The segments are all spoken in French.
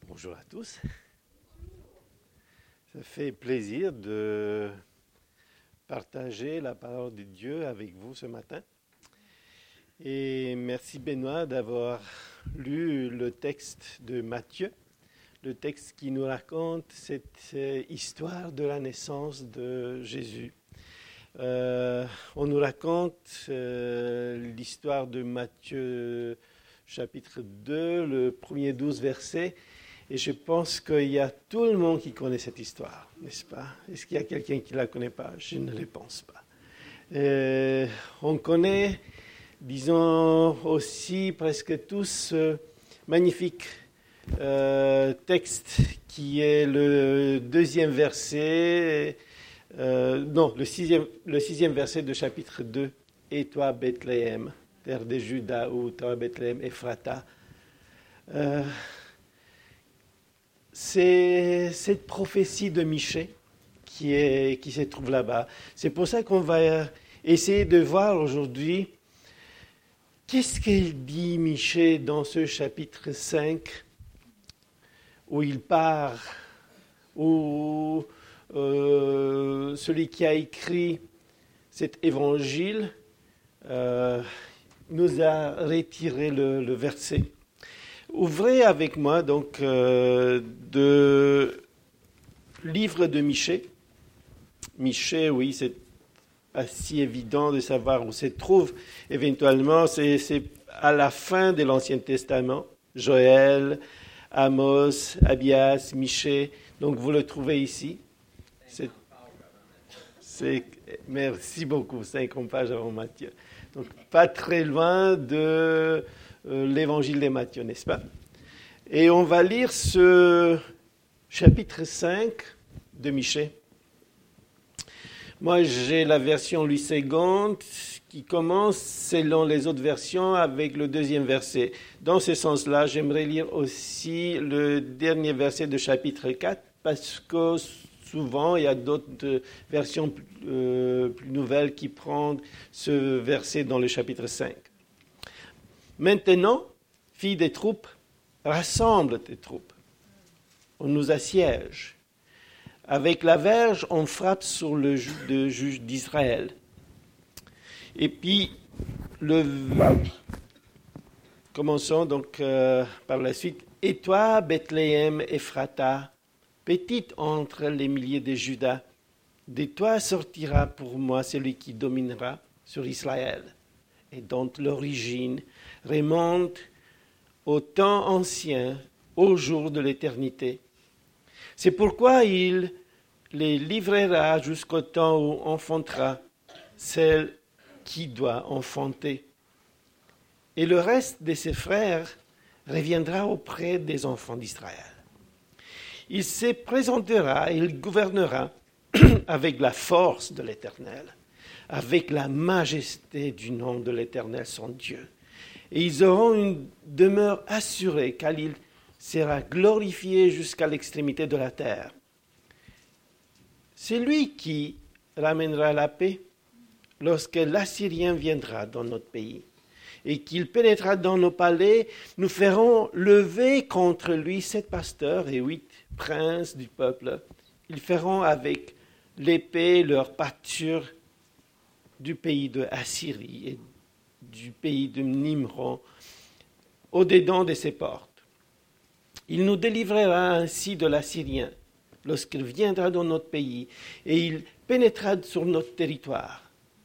Bonjour à tous. Ça fait plaisir de partager la parole de Dieu avec vous ce matin. Et merci Benoît d'avoir lu le texte de Matthieu, le texte qui nous raconte cette histoire de la naissance de Jésus. On nous raconte l'histoire de Matthieu chapitre 2, le premier 12 versets. Et je pense qu'il y a tout le monde qui connaît cette histoire, n'est-ce pas? Est-ce qu'il y a quelqu'un qui ne la connaît pas? Je ne le pense pas. On connaît, disons aussi presque tous ce magnifique texte qui est le deuxième verset, le sixième verset de chapitre 2. « Et toi, Bethléem, terre de Juda, ou toi, Bethléem, Ephrata » C'est cette prophétie de Michée qui se trouve là-bas. C'est pour ça qu'on va essayer de voir aujourd'hui qu'est-ce qu'il dit Michée dans ce chapitre 5 où il part, où celui qui a écrit cet évangile nous a retiré le verset. Ouvrez avec moi donc de livre de Michée. Michée, oui, c'est pas si évident de savoir où se trouve. Éventuellement, c'est à la fin de l'Ancien Testament. Joël, Amos, Abias, Michée. Donc vous le trouvez ici. Merci beaucoup, 50 pages avant Matthieu. Donc pas très loin de l'évangile de Matthieu, n'est-ce pas? Et on va lire ce chapitre 5 de Michée. Moi, j'ai la version Louis II qui commence, selon les autres versions, avec le deuxième verset. Dans ce sens-là, j'aimerais lire aussi le dernier verset de chapitre 4, parce que souvent, il y a d'autres versions plus nouvelles qui prennent ce verset dans le chapitre 5. Maintenant, filles des troupes, rassemble tes troupes. On nous assiège. Avec la verge, on frappe sur le juge d'Israël. Et puis, commençons donc par la suite. Et toi, Bethléem, Ephrata, petite entre les milliers de Juda, de toi sortira pour moi celui qui dominera sur Israël, et dont l'origine remonte au temps ancien, au jour de l'éternité. C'est pourquoi il les livrera jusqu'au temps où enfantera celle qui doit enfanter. Et le reste de ses frères reviendra auprès des enfants d'Israël. Il se présentera, il gouvernera avec la force de l'Éternel, avec la majesté du nom de l'Éternel, son Dieu. Et ils auront une demeure assurée, car il sera glorifié jusqu'à l'extrémité de la terre. C'est lui qui ramènera la paix lorsque l'Assyrien viendra dans notre pays et qu'il pénétrera dans nos palais. Nous ferons lever contre lui 7 pasteurs et 8 princes du peuple. Ils feront avec l'épée leur pâture du pays de Assyrie et du pays de Nimron, au-dedans de ses portes. Il nous délivrera ainsi de l'Assyrien lorsqu'il viendra dans notre pays, et il pénétrera sur notre territoire.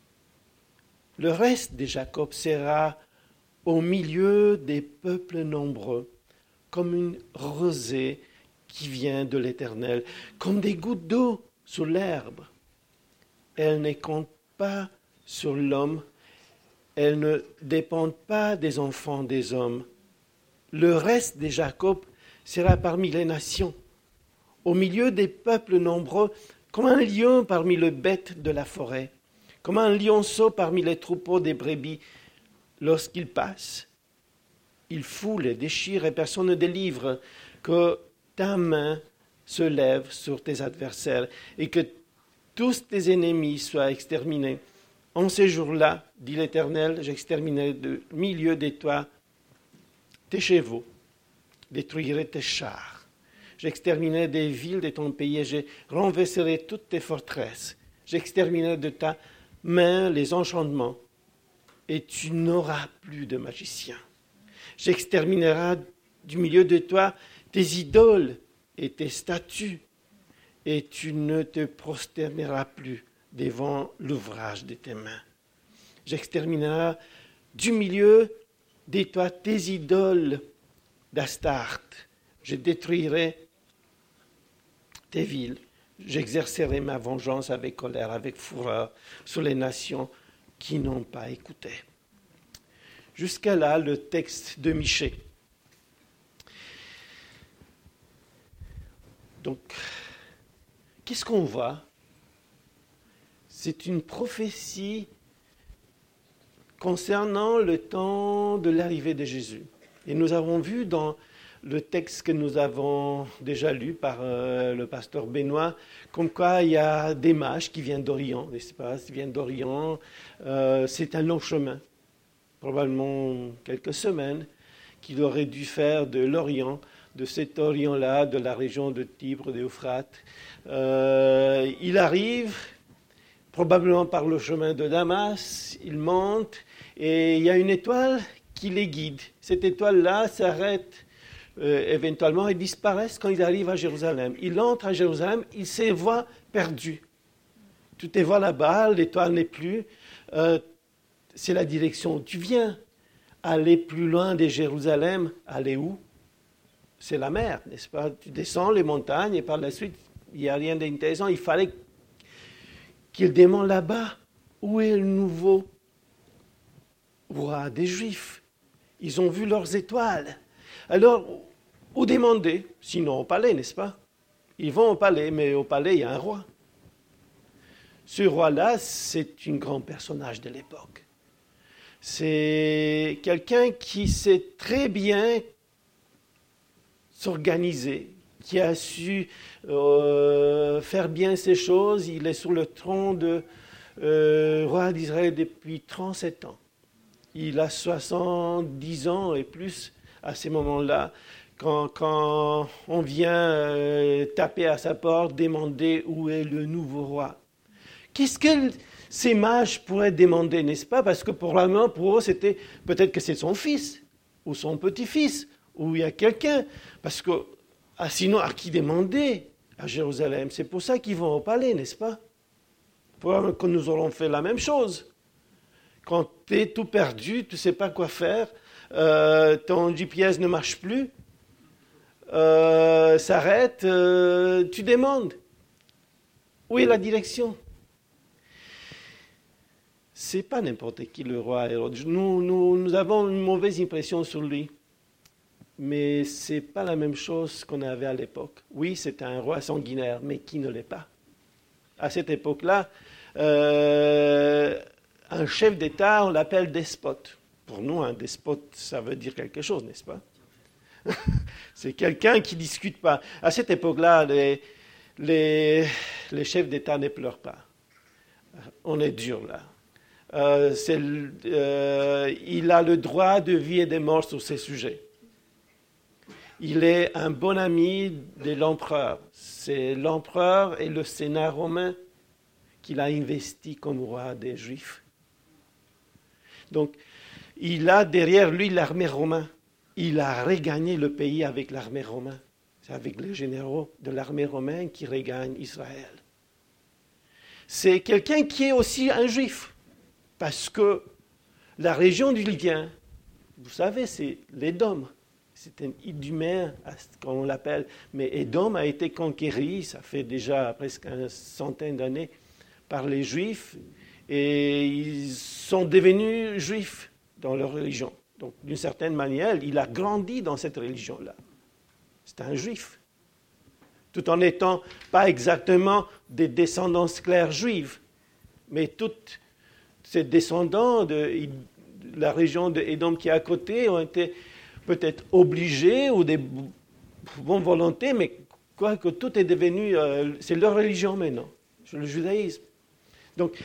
Le reste de Jacob sera au milieu des peuples nombreux, comme une rosée qui vient de l'Éternel, comme des gouttes d'eau sur l'herbe. Elle ne compte pas sur l'homme, elles ne dépendent pas des enfants des hommes. Le reste de Jacob sera parmi les nations, au milieu des peuples nombreux, comme un lion parmi les bêtes de la forêt, comme un lionceau parmi les troupeaux des brebis. Lorsqu'il passe, il foule et déchire et personne ne délivre, que ta main se lève sur tes adversaires et que tous tes ennemis soient exterminés. En ces jours-là, dit l'Éternel, j'exterminerai du milieu de toi tes chevaux, détruirai tes chars. J'exterminerai des villes de ton pays et je renverserai toutes tes forteresses. J'exterminerai de ta main les enchantements et tu n'auras plus de magicien. J'exterminerai du milieu de toi tes idoles et tes statues et tu ne te prosterneras plus devant l'ouvrage de tes mains. J'exterminerai du milieu de toi tes idoles d'Astarte. Je détruirai tes villes. J'exercerai ma vengeance avec colère, avec fureur sur les nations qui n'ont pas écouté. Jusqu'à là, le texte de Michée. Donc, qu'est-ce qu'on voit? C'est une prophétie concernant le temps de l'arrivée de Jésus. Et nous avons vu dans le texte que nous avons déjà lu par le pasteur Benoît, comme quoi il y a des mages qui viennent d'Orient, n'est-ce pas? Ils viennent d'Orient, c'est un long chemin, probablement quelques semaines, qu'il aurait dû faire de l'Orient, de cet Orient-là, de la région de Tibre, d'Euphrate. Il arrive, probablement par le chemin de Damas, il monte, et il y a une étoile qui les guide. Cette étoile-là s'arrête éventuellement et disparaît quand il arrive à Jérusalem. Il entre à Jérusalem, il se voit perdu. Tout est voit là-bas, l'étoile n'est plus. C'est la direction où tu viens. Aller plus loin de Jérusalem, aller où? C'est la mer, n'est-ce pas? Tu descends les montagnes et par la suite, il n'y a rien d'intéressant. Il fallait qu'il demande là-bas où est le nouveau roi des Juifs. Ils ont vu leurs étoiles. Alors, où demander? Sinon au palais, n'est-ce pas? Ils vont au palais, mais au palais, il y a un roi. Ce roi-là, c'est un grand personnage de l'époque. C'est quelqu'un qui sait très bien s'organiser, qui a su faire bien ses choses. Il est sur le trône de roi d'Israël depuis 37 ans. Il a 70 ans et plus à ces moments-là, quand on vient taper à sa porte, demander où est le nouveau roi. Qu'est-ce que ces mages pourraient demander, n'est-ce pas? Parce que probablement pour eux, c'était peut-être que c'est son fils, ou son petit-fils, ou il y a quelqu'un. Parce que sinon, à qui demander à Jérusalem? C'est pour ça qu'ils vont au palais, n'est-ce pas? Probablement que nous aurons fait la même chose. Quand tu es tout perdu, tu ne sais pas quoi faire, ton GPS ne marche plus, s'arrête, tu demandes. Où est la direction? Ce n'est pas n'importe qui le roi Hérode. Nous avons une mauvaise impression sur lui. Mais ce n'est pas la même chose qu'on avait à l'époque. Oui, c'est un roi sanguinaire, mais qui ne l'est pas? À cette époque-là, un chef d'État, on l'appelle despote. Pour nous, un despote, ça veut dire quelque chose, n'est-ce pas? C'est quelqu'un qui ne discute pas. À cette époque-là, les chefs d'État ne pleurent pas. On est dur là. Il a le droit de vie et de mort sur ces sujets. Il est un bon ami de l'empereur. C'est l'empereur et le Sénat romain qu'il a investi comme roi des Juifs. Donc, il a derrière lui l'armée romaine. Il a regagné le pays avec l'armée romaine. C'est avec les généraux de l'armée romaine qui regagnent Israël. C'est quelqu'un qui est aussi un Juif. Parce que la région d'où il vient, vous savez, c'est l'Édom. C'est un Iduméen, comme on l'appelle. Mais Édom a été conquéri, ça fait déjà presque une centaine d'années, par les Juifs. Et ils sont devenus Juifs dans leur religion. Donc, d'une certaine manière, il a grandi dans cette religion-là. C'est un Juif. Tout en n'étant pas exactement des descendances claires juives. Mais toutes ces descendants de la région de Édom qui est à côté ont été peut-être obligés ou des bonnes volontés, mais quoi que tout est devenu, c'est leur religion maintenant, c'est le judaïsme. Donc,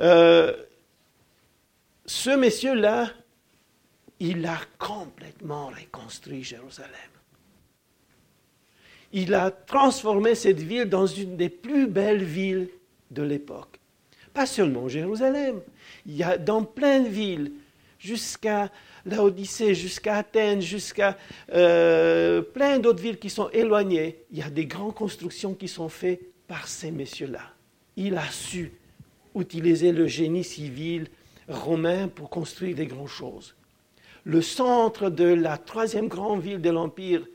ce monsieur-là, il a complètement reconstruit Jérusalem. il a transformé cette ville dans une des plus belles villes de l'époque. Pas seulement Jérusalem, il y a dans plein de villes, jusqu'à Laodicée, jusqu'à Athènes, jusqu'à plein d'autres villes qui sont éloignées, il y a des grandes constructions qui sont faites par ces messieurs-là. Il a su utiliser le génie civil romain pour construire des grandes choses. Le centre de la troisième grande ville de l'Empire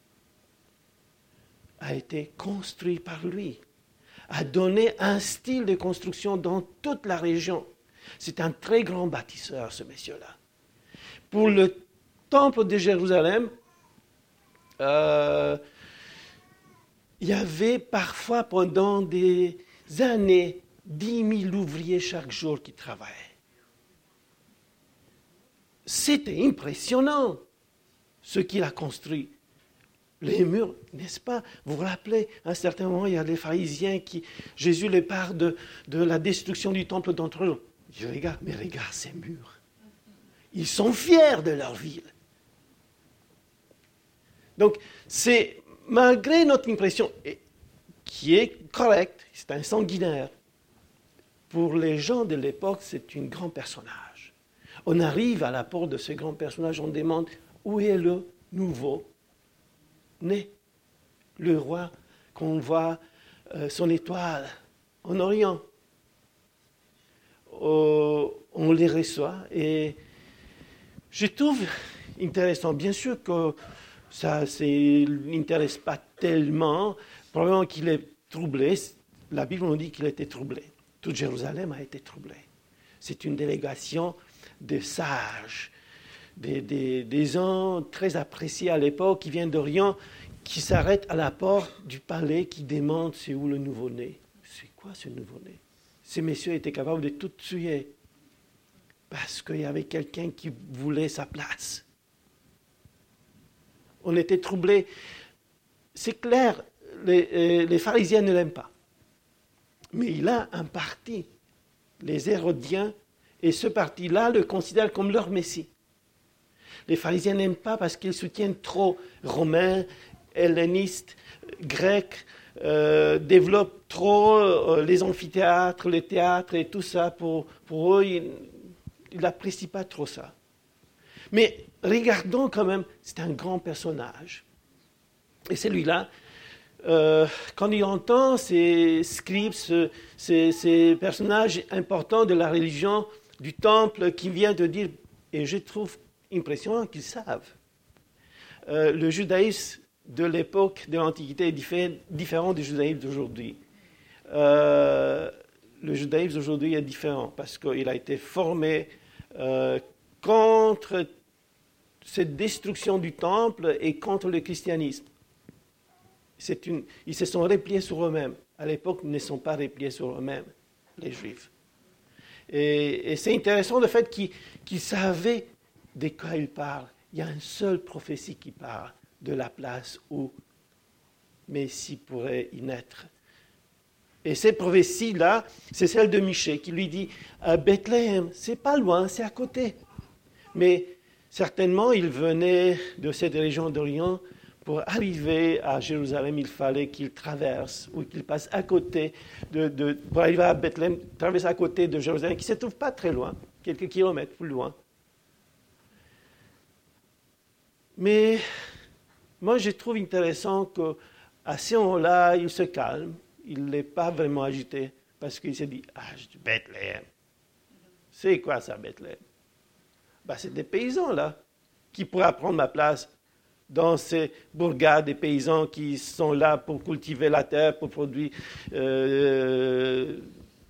a été construit par lui, a donné un style de construction dans toute la région. C'est un très grand bâtisseur, ce monsieur-là. Pour le temple de Jérusalem, il y avait parfois pendant des années 10 000 ouvriers chaque jour qui travaillaient. C'était impressionnant ce qu'il a construit. Les murs, n'est-ce pas? Vous vous rappelez, à un certain moment, il y a les pharisiens qui... Jésus les parle de la destruction du temple d'entre eux. Je regarde, mais regarde ces murs. Ils sont fiers de leur ville. Donc, c'est malgré notre impression, qui est correcte, c'est un sanguinaire, pour les gens de l'époque, c'est un grand personnage. On arrive à la porte de ce grand personnage, on demande où est le nouveau né, le roi qu'on voit son étoile en Orient. On les reçoit et je trouve intéressant. Bien sûr que ça ne l'intéresse pas tellement. Probablement qu'il est troublé. La Bible nous dit qu'il était troublé. Toute Jérusalem a été troublée. C'est une délégation de sages, des gens très appréciés à l'époque qui viennent d'Orient, qui s'arrêtent à la porte du palais, qui demandent c'est où le nouveau-né. C'est quoi ce nouveau-né? Ces messieurs étaient capables de tout tuer parce qu'il y avait quelqu'un qui voulait sa place. On était troublés. C'est clair, les pharisiens ne l'aiment pas. Mais il a un parti, les Hérodiens, et ce parti-là le considère comme leur messie. Les pharisiens n'aiment pas parce qu'ils soutiennent trop romains, hellénistes, grecs, développent trop les amphithéâtres, les théâtres et tout ça. Pour eux, ils n'apprécient pas trop ça. Mais regardons quand même, c'est un grand personnage. Et celui-là, quand il entend ces scribes, ces personnages importants de la religion, du temple, qui viennent de dire, et je trouve impressionnant qu'ils savent. Le judaïsme de l'époque de l'Antiquité est différent du judaïsme d'aujourd'hui. Le judaïsme d'aujourd'hui est différent parce qu'il a été formé contre cette destruction du temple et contre le christianisme. Ils se sont repliés sur eux-mêmes. À l'époque, ils ne sont pas repliés sur eux-mêmes, les Juifs. Et c'est intéressant le fait qu'ils savaient de quoi ils parlent. Il y a une seule prophétie qui parle de la place où Messie pourrait y naître. Et cette prophétie-là, c'est celle de Michée qui lui dit Bethléem, c'est pas loin, c'est à côté. Mais certainement, il venait de cette région d'Orient. Pour arriver à Jérusalem, il fallait qu'il traverse ou qu'il passe à côté pour arriver à Bethléem, traverse à côté de Jérusalem, qui ne se trouve pas très loin, quelques kilomètres plus loin. Mais moi, je trouve intéressant qu'à ce moment-là, il se calme, il n'est pas vraiment agité, parce qu'il s'est dit, Bethléem, c'est quoi ça, Bethléem? C'est des paysans, là, qui pourraient prendre ma place dans ces bourgades des paysans qui sont là pour cultiver la terre, pour produire de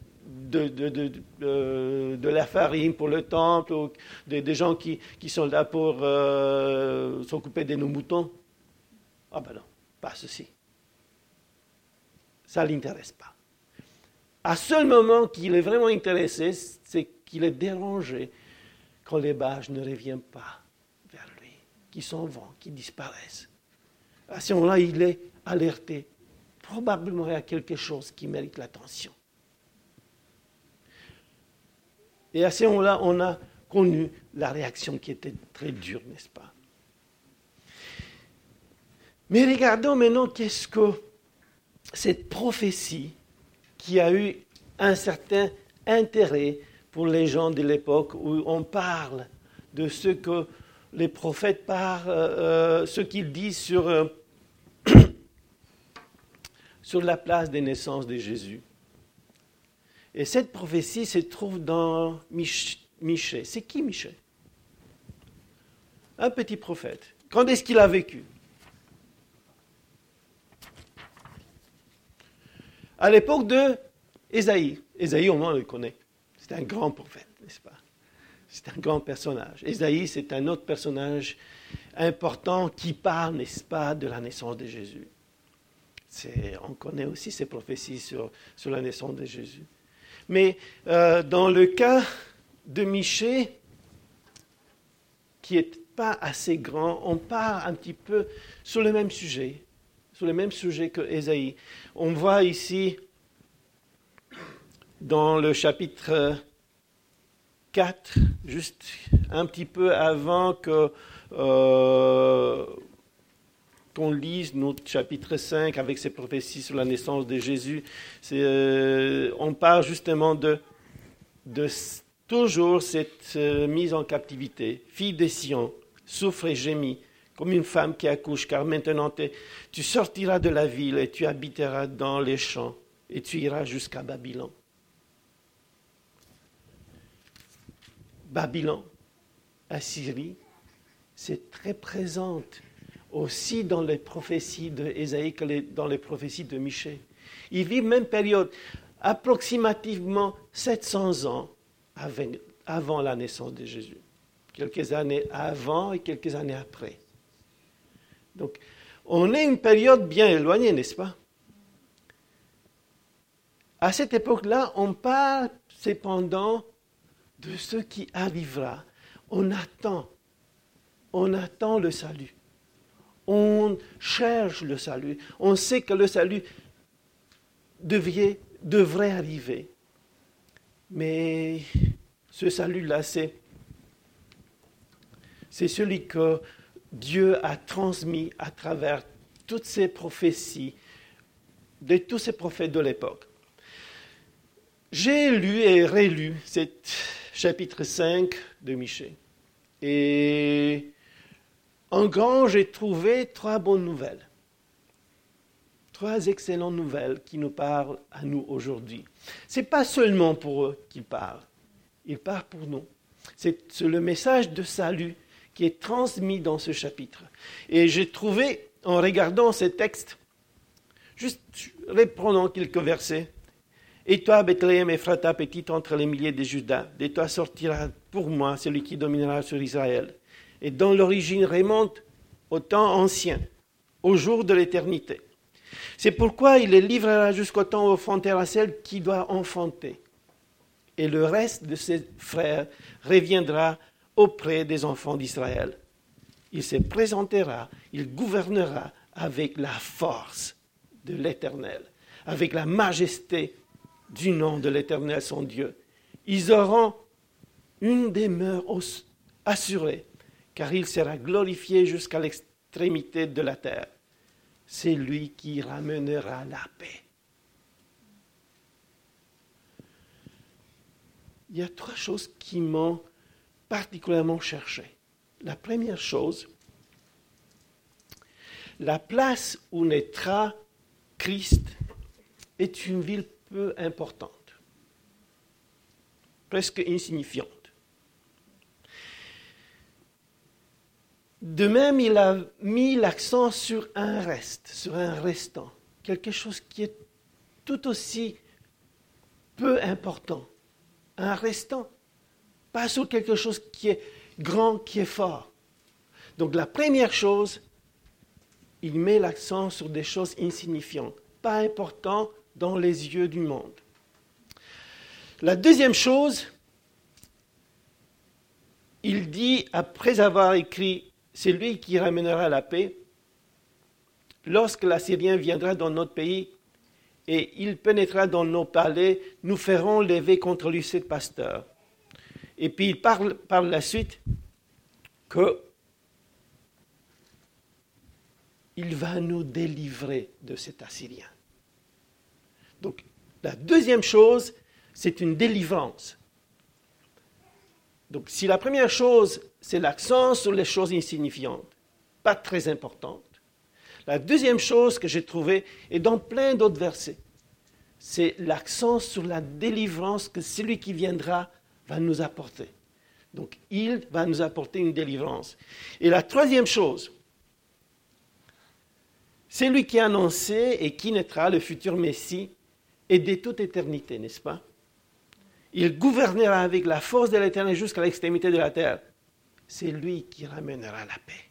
la farine pour le temple, ou des gens qui sont là pour s'occuper de nos moutons. Ah ben non, pas ceci. Ça ne l'intéresse pas. À seul moment qu'il est vraiment intéressé, c'est qu'il est dérangé quand les bâches ne reviennent pas vers lui, qui s'en vont, qui disparaissent. À ce moment-là, il est alerté. Probablement, il y a quelque chose qui mérite l'attention. Et à ce moment-là, on a connu la réaction qui était très dure, n'est-ce pas? Mais regardons maintenant qu'est-ce que cette prophétie qui a eu un certain intérêt pour les gens de l'époque où on parle de ce que les prophètes parlent, ce qu'ils disent sur la place des naissances de Jésus. Et cette prophétie se trouve dans Michée. C'est qui Michée? Un petit prophète. Quand est-ce qu'il a vécu? À l'époque de Ésaïe. Ésaïe, au moins, on le connaît. C'est un grand prophète, n'est-ce pas? C'est un grand personnage. Ésaïe, c'est un autre personnage important qui parle, n'est-ce pas, de la naissance de Jésus. On connaît aussi ces prophéties sur la naissance de Jésus. Mais dans le cas de Michée, qui n'est pas assez grand, on part un petit peu sur le même sujet que Ésaïe. On voit ici, dans le chapitre 4, juste un petit peu avant qu'on lise notre chapitre 5 avec ses prophéties sur la naissance de Jésus, on parle justement de toujours cette mise en captivité. Fille de Sion, souffre et gémit comme une femme qui accouche, car maintenant tu sortiras de la ville et tu habiteras dans les champs et tu iras jusqu'à Babylone. Babylone, Assyrie, c'est très présente aussi dans les prophéties d'Ésaïe que dans les prophéties de Michée. Ils vivent même période, approximativement 700 ans avant la naissance de Jésus. Quelques années avant et quelques années après. Donc, on est une période bien éloignée, n'est-ce pas? À cette époque-là, on parle cependant de ce qui arrivera. On attend le salut. On cherche le salut. On sait que le salut devrait arriver. Mais ce salut-là, c'est celui que Dieu a transmis à travers toutes ces prophéties de tous ces prophètes de l'époque. J'ai lu et relu ce chapitre 5 de Michée. Et en grand, j'ai trouvé 3 bonnes nouvelles. 3 excellentes nouvelles qui nous parlent à nous aujourd'hui. Ce n'est pas seulement pour eux qu'ils parlent. Ils parlent pour nous. C'est le message de salut qui est transmis dans ce chapitre. Et j'ai trouvé, en regardant ces textes, juste reprenons quelques versets. Et toi, Bethléem, Ephrata, petite entre les milliers de Juda, de toi sortira pour moi celui qui dominera sur Israël. Et dont l'origine remonte au temps ancien, au jour de l'éternité. C'est pourquoi il les livrera jusqu'au temps où enfantera celle qui doit enfanter. Et le reste de ses frères reviendra auprès des enfants d'Israël. Il se présentera, il gouvernera avec la force de l'Éternel, avec la majesté du nom de l'Éternel son Dieu. Ils auront une demeure assurée, car il sera glorifié jusqu'à l'extrémité de la terre. C'est lui qui ramènera la paix. Il y a 3 choses qui m'ont particulièrement cherché. La première chose, la place où naîtra Christ est une ville peu importante, presque insignifiante. De même, il a mis l'accent sur un restant, quelque chose qui est tout aussi peu important. Un restant, pas sur quelque chose qui est grand, qui est fort. Donc la première chose, il met l'accent sur des choses insignifiantes, pas importantes dans les yeux du monde. La deuxième chose, il dit, après avoir écrit « C'est lui qui ramènera la paix », lorsque l'Assyrien viendra dans notre pays et il pénétrera dans nos palais, nous ferons lever contre lui 7 pasteurs. Et puis il parle par la suite qu'il il va nous délivrer de cet Assyrien. Donc, la deuxième chose, c'est une délivrance. Donc, si la première chose, c'est l'accent sur les choses insignifiantes, pas très importantes, la deuxième chose que j'ai trouvée, et dans plein d'autres versets, c'est l'accent sur la délivrance que celui qui viendra va nous apporter. Donc, il va nous apporter une délivrance. Et la troisième chose, c'est lui qui a annoncé et qui naîtra, le futur Messie, et de toute éternité, n'est-ce pas? Il gouvernera avec la force de l'Éternel jusqu'à l'extrémité de la terre. C'est lui qui ramènera la paix.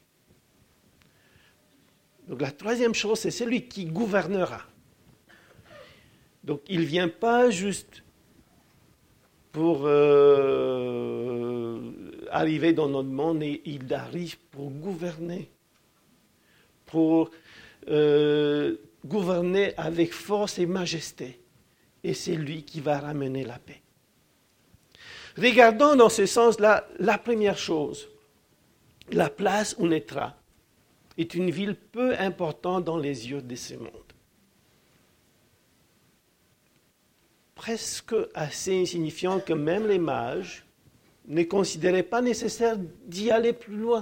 Donc la troisième chose, c'est celui qui gouvernera. Donc il ne vient pas juste pour arriver dans notre monde, et il arrive pour gouverner. Pour gouverner avec force et majesté. Et c'est lui qui va ramener la paix. Regardons dans ce sens-là la première chose. La place où naîtra est une ville peu importante dans les yeux de ce monde. Presque assez insignifiant que même les mages ne considéraient pas nécessaire d'y aller plus loin.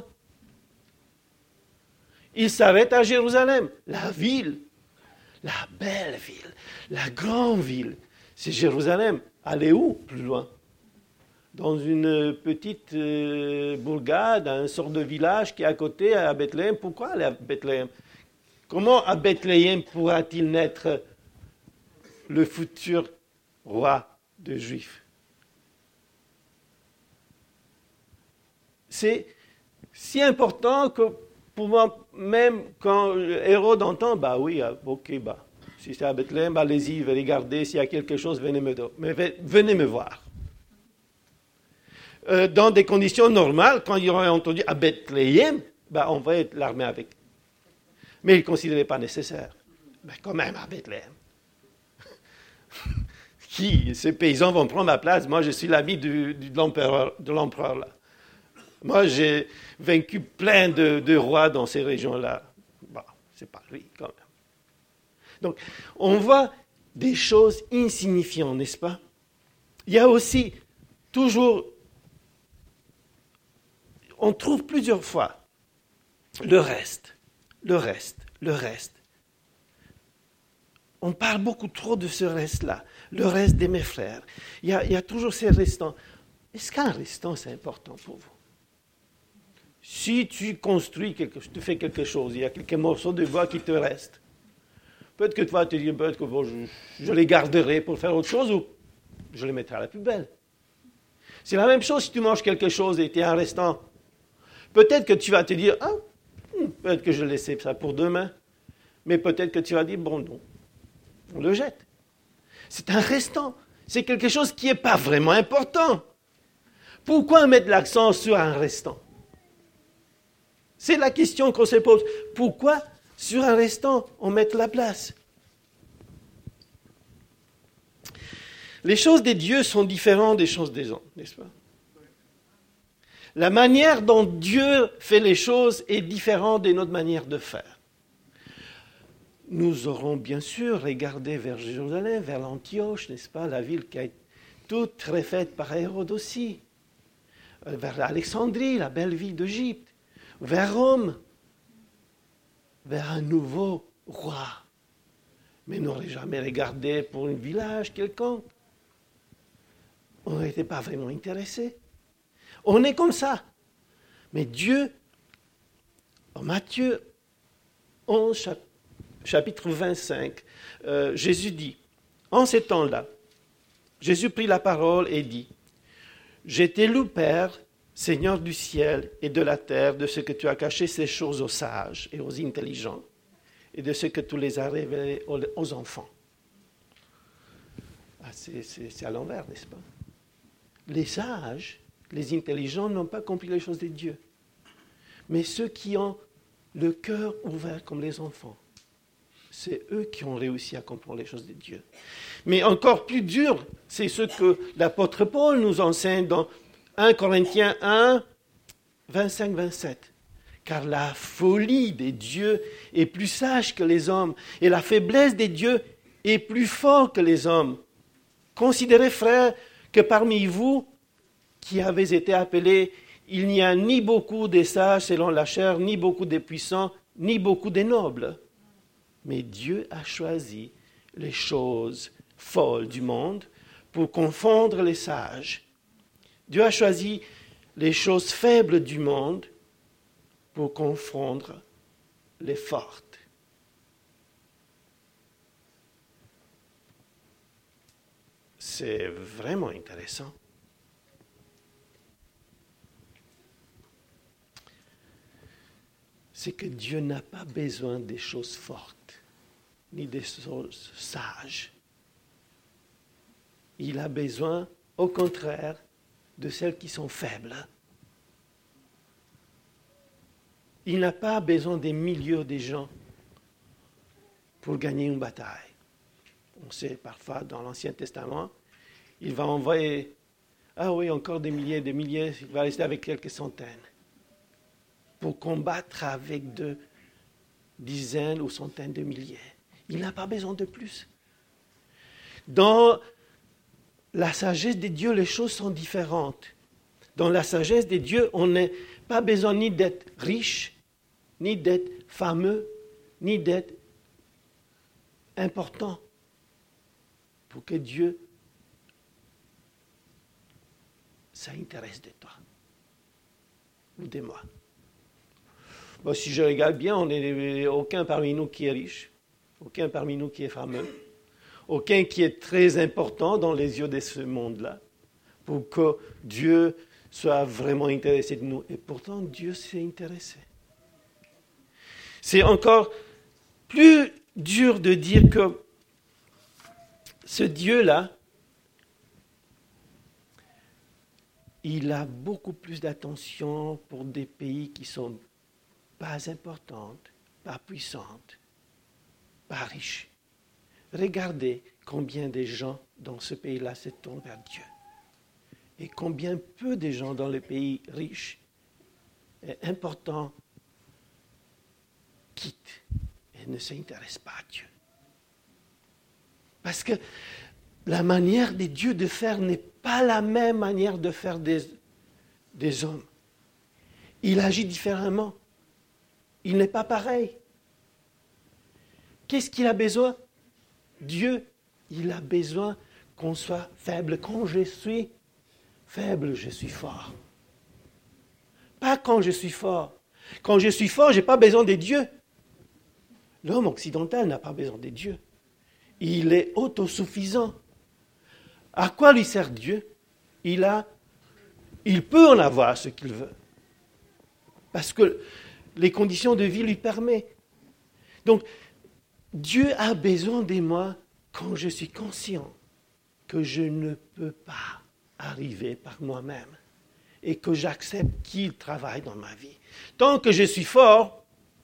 Ils s'arrêtent à Jérusalem, la ville, la belle ville, la grande ville. C'est Jérusalem. Allez où plus loin? Dans une petite bourgade, un sort de village qui est à côté, à Bethléem. Pourquoi aller à Bethléem? Comment à Bethléem pourra-t-il naître le futur roi des Juifs? C'est si important que pour moi, même quand Hérode entend, bah oui, ok, bah, si c'est à Bethléem, allez-y, regardez, s'il y a quelque chose, venez me voir. Dans des conditions normales, quand il aurait entendu à Bethléem, bah, on va être l'armée avec. Mais il ne considérait pas nécessaire. Mais quand même à Bethléem. Ces paysans vont prendre ma place. Moi, je suis l'ami de l'empereur là. Moi, j'ai vaincu plein de rois dans ces régions-là. Bon, c'est pas lui, quand même. Donc, on voit des choses insignifiantes, n'est-ce pas? Il y a aussi toujours, on trouve plusieurs fois le reste. On parle beaucoup trop de ce reste-là, le reste de mes frères. Il y a toujours ces restants. Est-ce qu'un restant, c'est important pour vous? Si tu construis tu fais quelque chose, il y a quelques morceaux de bois qui te restent. Peut-être que tu vas te dire, peut-être que je les garderai pour faire autre chose, ou je les mettrai à la poubelle. C'est la même chose si tu manges quelque chose et tu es un restant. Peut-être que tu vas te dire, peut-être que je vais laisser ça pour demain. Mais peut-être que tu vas dire, bon non, on le jette. C'est un restant. C'est quelque chose qui n'est pas vraiment important. Pourquoi mettre l'accent sur un restant? C'est la question qu'on se pose. Pourquoi, sur un restant, on met la place? Les choses des dieux sont différentes des choses des hommes, n'est-ce pas? La manière dont Dieu fait les choses est différente de notre manière de faire. Nous aurons bien sûr regardé vers Jérusalem, vers l'Antioche, n'est-ce pas? La ville qui a été toute refaite par Hérode aussi. Vers Alexandrie, la belle ville d'Égypte. Vers Rome, vers un nouveau roi. Mais n'aurait jamais regardé pour un village quelconque. On n'était pas vraiment intéressé. On est comme ça. Mais Dieu, en Matthieu 11, chapitre 25, Jésus dit, en ces temps-là, Jésus prit la parole et dit, « Je t'ai loué, Père, Seigneur du ciel et de la terre, de ce que tu as caché ces choses aux sages et aux intelligents, et de ce que tu les as révélées aux enfants. » C'est à l'envers, n'est-ce pas? Les sages, les intelligents n'ont pas compris les choses de Dieu. Mais ceux qui ont le cœur ouvert comme les enfants, c'est eux qui ont réussi à comprendre les choses de Dieu. Mais encore plus dur, c'est ce que l'apôtre Paul nous enseigne dans 1 Corinthiens 1, 25-27. car la folie des dieux est plus sage que les hommes, et la faiblesse des dieux est plus forte que les hommes. Considérez, frères, que parmi vous, qui avez été appelés, il n'y a ni beaucoup de sages selon la chair, ni beaucoup de puissants, ni beaucoup de nobles. Mais Dieu a choisi les choses folles du monde pour confondre les sages. Dieu a choisi les choses faibles du monde pour confondre les fortes. C'est vraiment intéressant. C'est que Dieu n'a pas besoin des choses fortes, ni des choses sages. Il a besoin, au contraire, de celles qui sont faibles. Il n'a pas besoin des milliers de gens pour gagner une bataille. On sait parfois dans l'Ancien Testament, il va envoyer, encore des milliers, il va rester avec quelques centaines pour combattre avec de dizaines ou centaines de milliers. Il n'a pas besoin de plus. Dans la sagesse de Dieu, les choses sont différentes. Dans la sagesse de Dieu, on n'a pas besoin ni d'être riche, ni d'être fameux, ni d'être important pour que Dieu s'intéresse de toi ou de moi. Bon, si je regarde bien, on n'est aucun parmi nous qui est riche, aucun parmi nous qui est fameux, aucun qui est très important dans les yeux de ce monde-là, pour que Dieu soit vraiment intéressé de nous. Et pourtant, Dieu s'est intéressé. C'est encore plus dur de dire que ce Dieu-là, il a beaucoup plus d'attention pour des pays qui ne sont pas importantes, pas puissantes, pas riches. Regardez combien de gens dans ce pays-là se tournent vers Dieu. Et combien peu de gens dans les pays riches et importants quittent et ne s'intéressent pas à Dieu. Parce que la manière de Dieu de faire n'est pas la même manière de faire des hommes. Il agit différemment. Il n'est pas pareil. Qu'est-ce qu'il a besoin? Dieu, il a besoin qu'on soit faible. Quand je suis faible, je suis fort. Pas quand je suis fort. Quand je suis fort, je n'ai pas besoin de Dieu. L'homme occidental n'a pas besoin de Dieu. Il est autosuffisant. À quoi lui sert Dieu? Il peut en avoir ce qu'il veut. Parce que les conditions de vie lui permettent. Donc, Dieu a besoin de moi quand je suis conscient que je ne peux pas arriver par moi-même et que j'accepte qu'il travaille dans ma vie. Tant que je suis fort,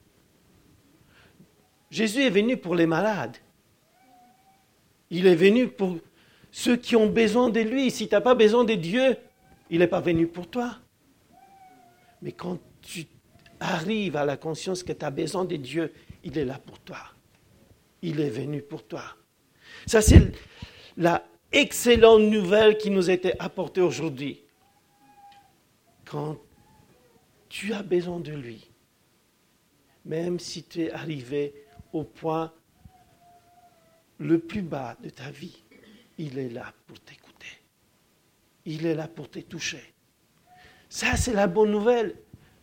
Jésus est venu pour les malades. Il est venu pour ceux qui ont besoin de lui. Si tu n'as pas besoin de Dieu, il n'est pas venu pour toi. Mais quand tu arrives à la conscience que tu as besoin de Dieu, il est là pour toi. Il est venu pour toi. Ça, c'est la excellente nouvelle qui nous a été apportée aujourd'hui. Quand tu as besoin de lui, même si tu es arrivé au point le plus bas de ta vie, il est là pour t'écouter. Il est là pour te toucher. Ça, c'est la bonne nouvelle.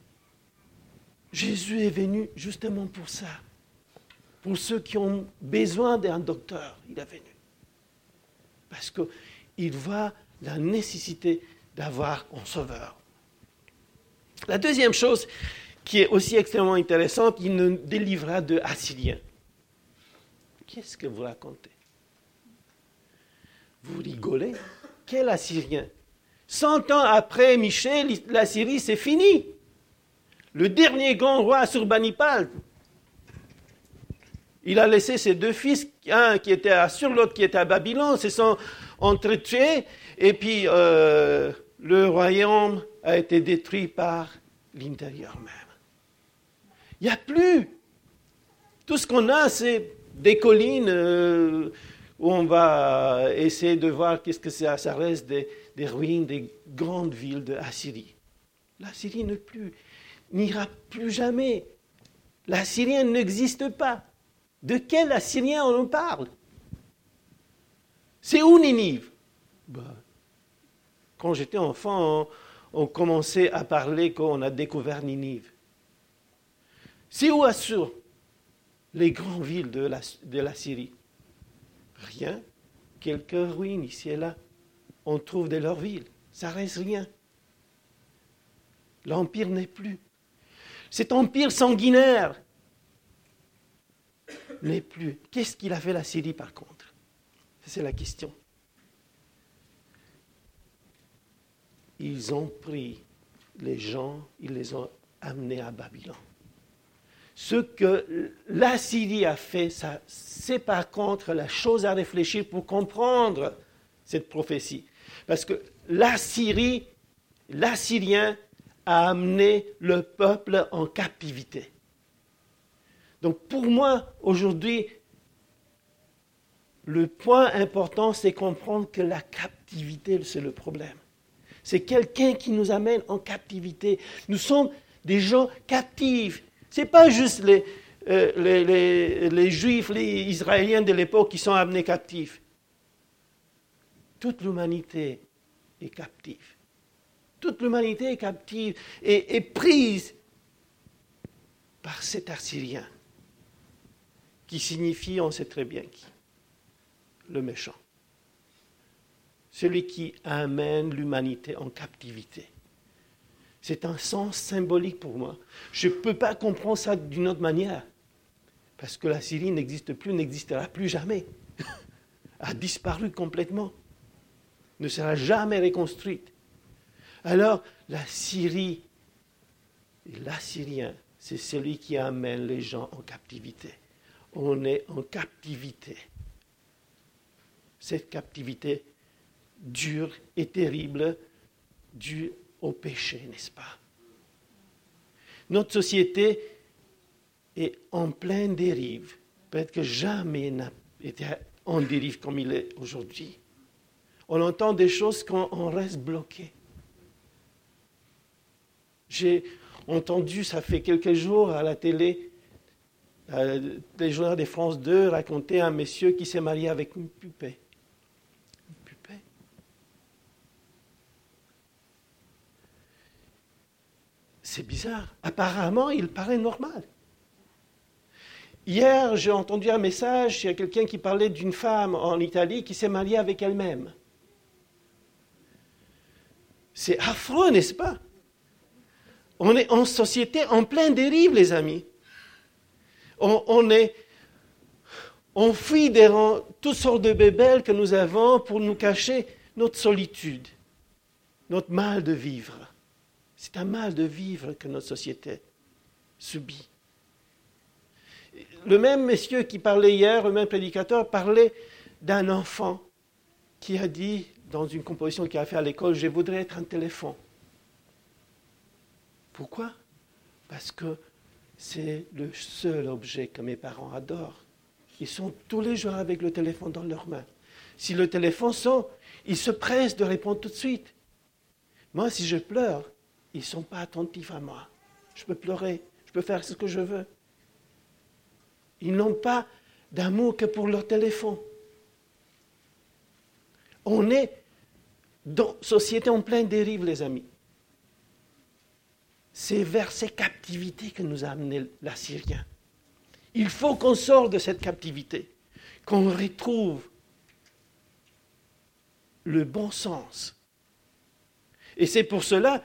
Jésus est venu justement pour ça. Pour ceux qui ont besoin d'un docteur, il est venu. Parce qu'il voit la nécessité d'avoir un sauveur. La deuxième chose qui est aussi extrêmement intéressante, il nous délivra de Assyriens. Qu'est-ce que vous racontez? Vous rigolez? Quel Assyrien? 100 ans après Michée, la Syrie, c'est fini. Le dernier grand roi Assurbanipal, il a laissé ses deux fils, un qui était à Assur, l'autre qui était à Babylone, se sont entretués, et puis le royaume a été détruit par l'intérieur même. Il n'y a plus. Tout ce qu'on a, c'est des collines où on va essayer de voir qu'est-ce que c'est. Ça reste des ruines des grandes villes d'Assyrie. L'Assyrie n'ira plus jamais. L'Assyrien n'existe pas. De quel Assyrien on en parle? C'est où Ninive? Quand j'étais enfant, on commençait à parler qu'on a découvert Ninive. C'est où Assur? Les grandes villes de la Syrie. Rien. Quelques ruines ici et là. On trouve de leurs villes. Ça reste rien. L'empire n'est plus. Cet empire sanguinaire n'est plus. Qu'est-ce qu'il a fait la Syrie par contre? C'est la question. Ils ont pris les gens, ils les ont amenés à Babylone. Ce que la Syrie a fait, c'est par contre la chose à réfléchir pour comprendre cette prophétie. Parce que l'Assyrien a amené le peuple en captivité. Donc pour moi, aujourd'hui, le point important, c'est comprendre que la captivité, c'est le problème. C'est quelqu'un qui nous amène en captivité. Nous sommes des gens captifs. Ce n'est pas juste les Juifs, les Israéliens de l'époque qui sont amenés captifs. Toute l'humanité est captive. Toute l'humanité est captive et est prise par cet Assyrien, qui signifie, on sait très bien qui, le méchant. Celui qui amène l'humanité en captivité. C'est un sens symbolique pour moi. Je ne peux pas comprendre ça d'une autre manière. Parce que la Syrie n'existe plus, n'existera plus jamais. A disparu complètement. Ne sera jamais reconstruite. Alors, la Syrie et l'Assyrien, c'est celui qui amène les gens en captivité. On est en captivité. Cette captivité dure et terrible, due au péché, n'est-ce pas? Notre société est en pleine dérive. Peut-être que jamais n'a été en dérive comme il est aujourd'hui. On entend des choses qu'on reste bloqué. J'ai entendu, ça fait quelques jours à la télé, les journaux de France 2 raconter un monsieur qui s'est marié avec une poupée. C'est bizarre. Apparemment, il paraît normal. Hier, j'ai entendu un message, il y a quelqu'un qui parlait d'une femme en Italie qui s'est mariée avec elle-même. C'est affreux, n'est-ce pas? On est en société en pleine dérive, les amis. On fuit toutes sortes de bébelles que nous avons pour nous cacher notre solitude, notre mal de vivre. C'est un mal de vivre que notre société subit. Le même monsieur qui parlait hier, le même prédicateur, parlait d'un enfant qui a dit, dans une composition qu'il a fait à l'école, « Je voudrais être un téléphone ». Pourquoi? Parce que c'est le seul objet que mes parents adorent. Ils sont tous les jours avec le téléphone dans leurs mains. Si le téléphone sonne, ils se pressent de répondre tout de suite. Moi, si je pleure, ils ne sont pas attentifs à moi. Je peux pleurer, je peux faire ce que je veux. Ils n'ont pas d'amour que pour leur téléphone. On est dans une société en pleine dérive, les amis. C'est vers ces captivités que nous a amené l'Assyrien. Il faut qu'on sorte de cette captivité, qu'on retrouve le bon sens. Et c'est pour cela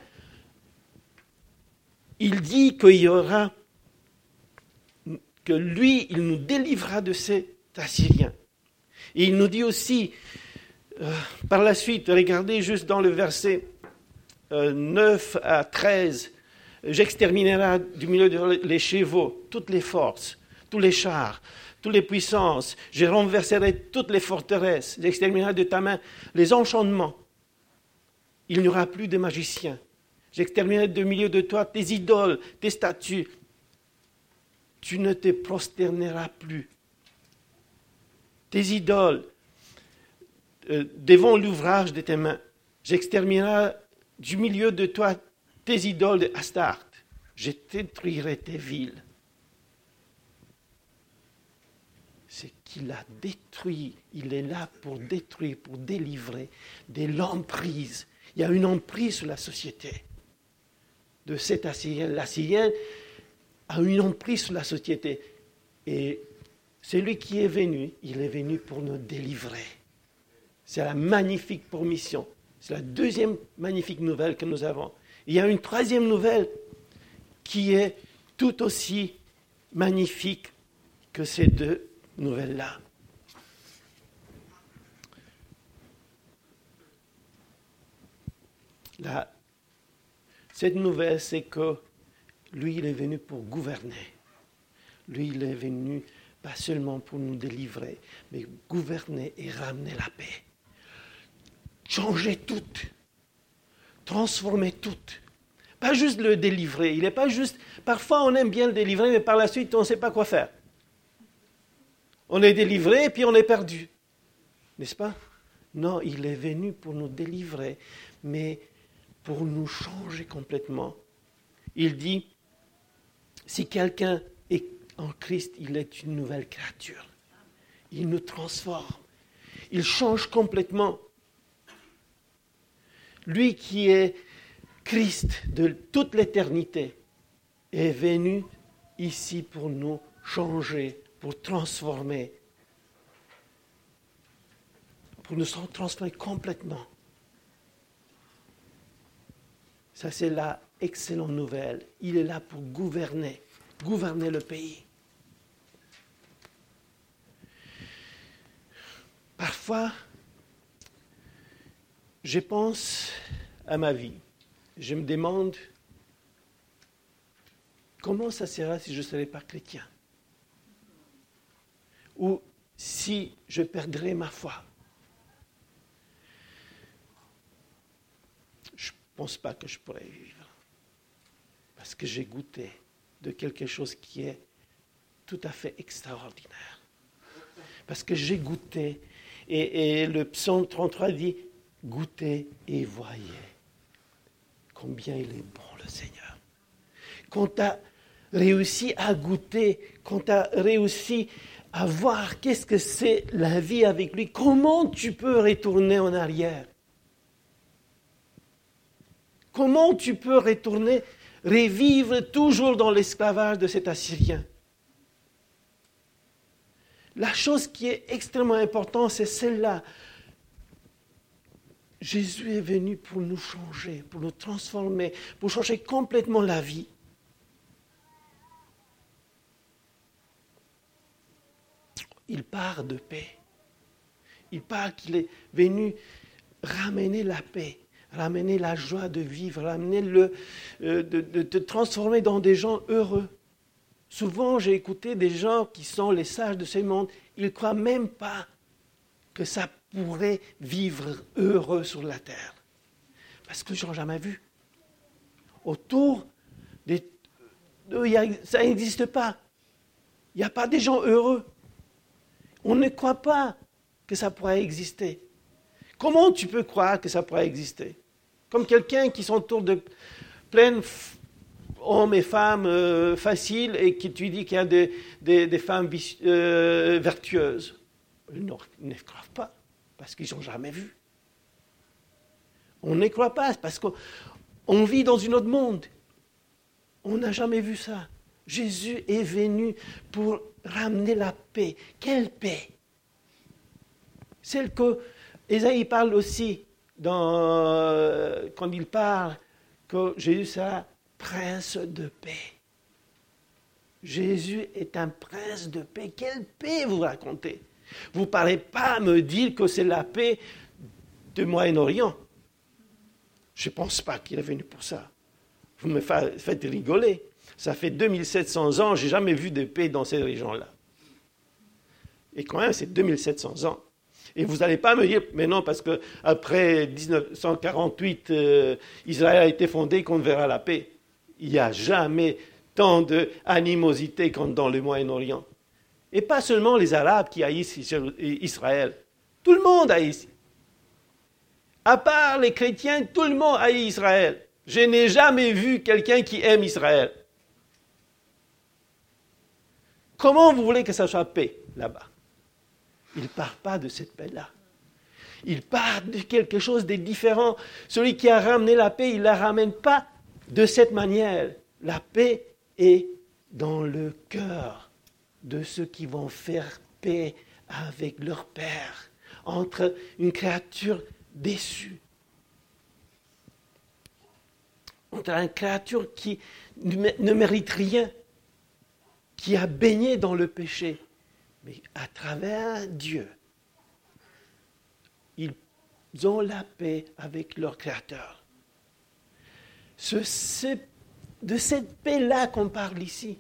il dit qu'il y aura, que lui, il nous délivrera de cet Assyrien. Et il nous dit aussi, par la suite, regardez juste dans le verset 9 à 13, j'exterminerai du milieu des chevaux toutes les forces, tous les chars, toutes les puissances, je renverserai toutes les forteresses, j'exterminerai de ta main les enchantements. Il n'y aura plus de magiciens. J'exterminerai du milieu de toi tes idoles, tes statues. tu ne te prosterneras plus. Tes idoles, devant l'ouvrage de tes mains, j'exterminerai du milieu de toi tes idoles de Astarte. Je détruirai tes villes. C'est qu'il a détruit, il est là pour détruire, pour délivrer de l'emprise. Il y a une emprise sur la société de cet Assyrien. L'Assyrien a une emprise sur la société. Et celui qui est venu, il est venu pour nous délivrer. C'est la magnifique permission. C'est la deuxième magnifique nouvelle que nous avons. Il y a une troisième nouvelle qui est tout aussi magnifique que ces deux nouvelles-là. Cette nouvelle, c'est que lui, il est venu pour gouverner. Lui, il est venu pas seulement pour nous délivrer, mais gouverner et ramener la paix. Changer tout. Transformer tout. Pas juste le délivrer. Il n'est pas juste... Parfois, on aime bien le délivrer, mais par la suite, on ne sait pas quoi faire. On est délivré et puis on est perdu. N'est-ce pas? Non, il est venu pour nous délivrer, mais pour nous changer complètement. Il dit, si quelqu'un est en Christ, il est une nouvelle créature. Il nous transforme. Il change complètement. Lui qui est Christ de toute l'éternité est venu ici pour nous changer, pour transformer, pour nous transformer complètement. Ça, c'est la excellente nouvelle. Il est là pour gouverner le pays. Parfois, je pense à ma vie. Je me demande comment ça sera si je ne serais pas chrétien. Ou si je perdrais ma foi. Je ne pense pas que je pourrais vivre. Parce que j'ai goûté de quelque chose qui est tout à fait extraordinaire. Parce que j'ai goûté, et le psaume 33 dit, goûtez et voyez combien il est bon le Seigneur. Quand tu as réussi à goûter, quand tu as réussi à voir qu'est-ce que c'est la vie avec lui, comment tu peux retourner en arrière? Comment tu peux retourner, revivre toujours dans l'esclavage de cet Assyrien? La chose qui est extrêmement importante, c'est celle-là. Jésus est venu pour nous changer, pour nous transformer, pour changer complètement la vie. Il parle de paix. Il parle qu'il est venu ramener la paix, ramener la joie de vivre, ramener de te transformer dans des gens heureux. Souvent, j'ai écouté des gens qui sont les sages de ce monde, ils ne croient même pas que ça pourrait vivre heureux sur la terre. Parce qu'ils n'ont jamais vu. Autour, ça n'existe pas. Il n'y a pas des gens heureux. On ne croit pas que ça pourrait exister. Comment tu peux croire que ça pourrait exister? Comme quelqu'un qui s'entoure de plein hommes et femmes faciles et qui tu dis qu'il y a des femmes vertueuses. Ils ne croient pas. Parce qu'ils n'ont jamais vu. On ne croit pas parce qu'on vit dans un autre monde. On n'a jamais vu ça. Jésus est venu pour ramener la paix. Quelle paix? Celle que Ésaïe parle aussi quand il parle que Jésus sera prince de paix. Jésus est un prince de paix. Quelle paix vous racontez? Vous ne parlez pas me dire que c'est la paix du Moyen-Orient. Je ne pense pas qu'il est venu pour ça. Vous me faites rigoler. Ça fait 2700 ans, je n'ai jamais vu de paix dans ces régions-là. Et quand même, c'est 2700 ans. Et vous n'allez pas me dire, mais non, parce qu'après 1948, Israël a été fondé, qu'on verra la paix. Il n'y a jamais tant d'animosité comme dans le Moyen-Orient. Et pas seulement les Arabes qui haïssent Israël. Tout le monde haït. À part les chrétiens, tout le monde haït Israël. Je n'ai jamais vu quelqu'un qui aime Israël. Comment vous voulez que ça soit paix là-bas? Il ne part pas de cette paix-là. Il part de quelque chose de différent. Celui qui a ramené la paix, il ne la ramène pas de cette manière. La paix est dans le cœur de ceux qui vont faire paix avec leur Père, entre une créature déçue, entre une créature qui ne mérite rien, qui a baigné dans le péché, mais à travers Dieu, ils ont la paix avec leur Créateur. C'est de cette paix-là qu'on parle ici.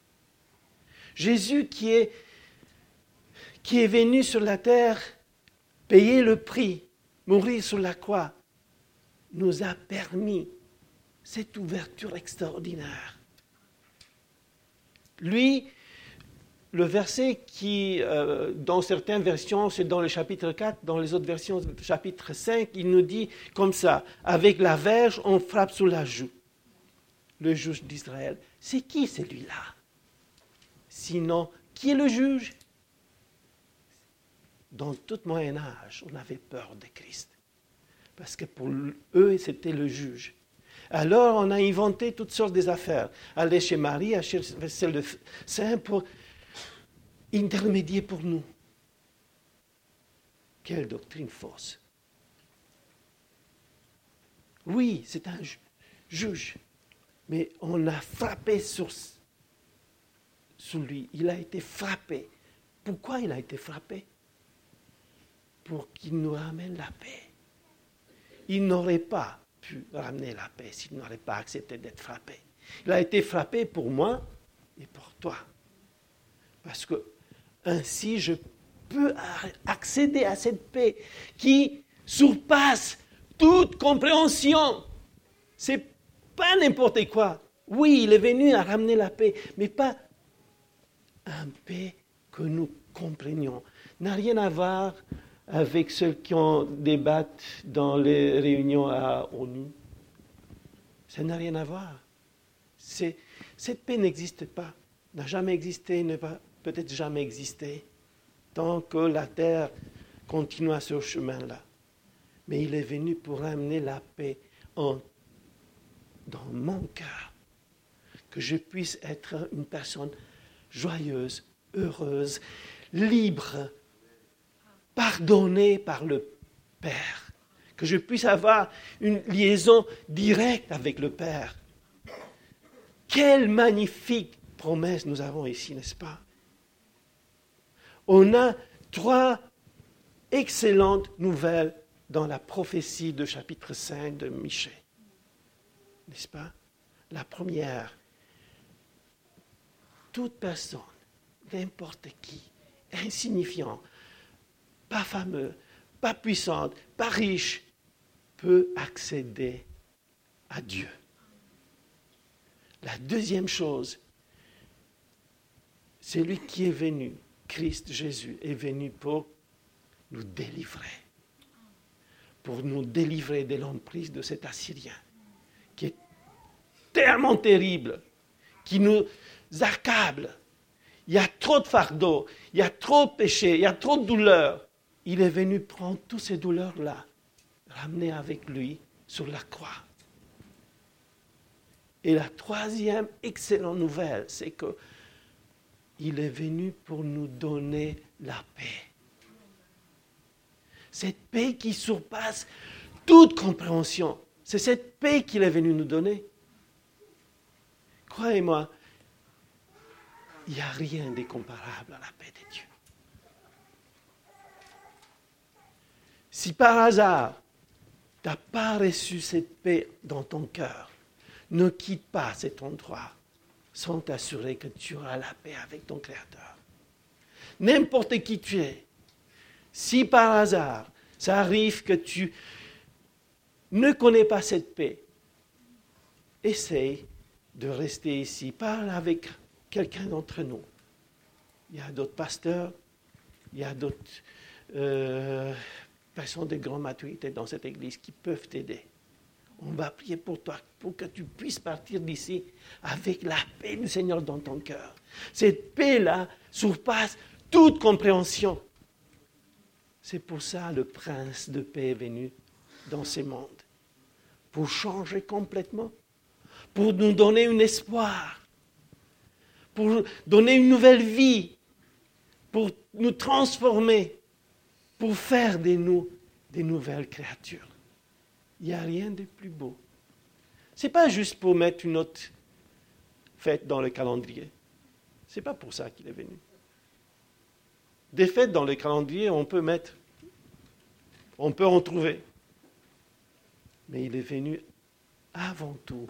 Jésus qui est venu sur la terre, payer le prix, mourir sur la croix, nous a permis cette ouverture extraordinaire. Lui, le verset qui, dans certaines versions, c'est dans le chapitre 4, dans les autres versions, chapitre 5, il nous dit comme ça, avec la verge, on frappe sur la joue. Le juge d'Israël. C'est qui celui-là? Sinon, qui est le juge? Dans tout Moyen-Âge, on avait peur de Christ. Parce que pour eux, c'était le juge. Alors, on a inventé toutes sortes d'affaires. Aller chez Marie, acheter le Saint pour intermédier pour nous. Quelle doctrine fausse. Oui, c'est un juge. Mais on a frappé sur lui. Il a été frappé. Pourquoi il a été frappé? Pour qu'il nous ramène la paix. Il n'aurait pas pu ramener la paix s'il n'aurait pas accepté d'être frappé. Il a été frappé pour moi et pour toi. Parce que ainsi je peux accéder à cette paix qui surpasse toute compréhension. C'est pas n'importe quoi. Oui, il est venu à ramener la paix, mais pas une paix que nous comprenions. N'a rien à voir avec ceux qui en débattent dans les réunions à ONU. Ça n'a rien à voir. Cette paix n'existe pas, n'a jamais existé, ne va peut-être jamais exister, tant que la terre continue sur ce chemin-là. Mais il est venu pour ramener la paix dans mon cœur, que je puisse être une personne joyeuse, heureuse, libre, pardonnée par le Père, que je puisse avoir une liaison directe avec le Père. Quelle magnifique promesse nous avons ici, n'est-ce pas? On a 3 excellentes nouvelles dans la prophétie de chapitre 5 de Michée. N'est-ce pas? La première, toute personne, n'importe qui, insignifiant, pas fameux, pas puissante, pas riche, peut accéder à Dieu. La deuxième chose, c'est lui qui est venu, Christ Jésus, est venu pour nous délivrer. Pour nous délivrer de l'emprise de cet Assyrien, qui est tellement terrible, qui nous accable. Il y a trop de fardeaux, il y a trop de péchés, il y a trop de douleurs. Il est venu prendre toutes ces douleurs-là, ramener avec lui sur la croix. Et la troisième excellente nouvelle, c'est que il est venu pour nous donner la paix. Cette paix qui surpasse toute compréhension. C'est cette paix qu'il est venu nous donner. Croyez-moi, il n'y a rien de comparable à la paix de Dieu. Si par hasard, tu n'as pas reçu cette paix dans ton cœur, ne quitte pas cet endroit sans t'assurer que tu auras la paix avec ton Créateur. N'importe qui tu es, si par hasard, ça arrive que tu ne connais pas cette paix, essaye de rester ici. Parle avec quelqu'un d'entre nous. Il y a d'autres pasteurs, il y a d'autres personnes de grande maturité dans cette église qui peuvent t'aider. On va prier pour toi, pour que tu puisses partir d'ici avec la paix du Seigneur dans ton cœur. Cette paix-là surpasse toute compréhension. C'est pour ça que le prince de paix est venu dans ce monde. Pour changer complètement. Pour nous donner un espoir. Pour donner une nouvelle vie. Pour nous transformer. Pour faire de nous des nouvelles créatures. Il n'y a rien de plus beau. Ce n'est pas juste pour mettre une autre fête dans le calendrier. Ce n'est pas pour ça qu'il est venu. Des fêtes dans le calendrier, on peut en trouver. Mais il est venu avant tout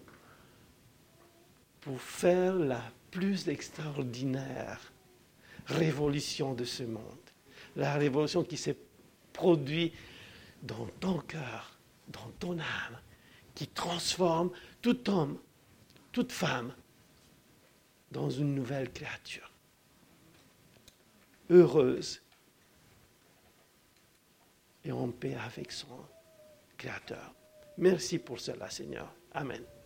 pour faire la plus extraordinaire révolution de ce monde. La révolution qui s'est produite dans ton cœur, dans ton âme, qui transforme tout homme, toute femme dans une nouvelle créature. Heureuse et en paix avec son Créateur. Merci pour cela, Seigneur. Amen.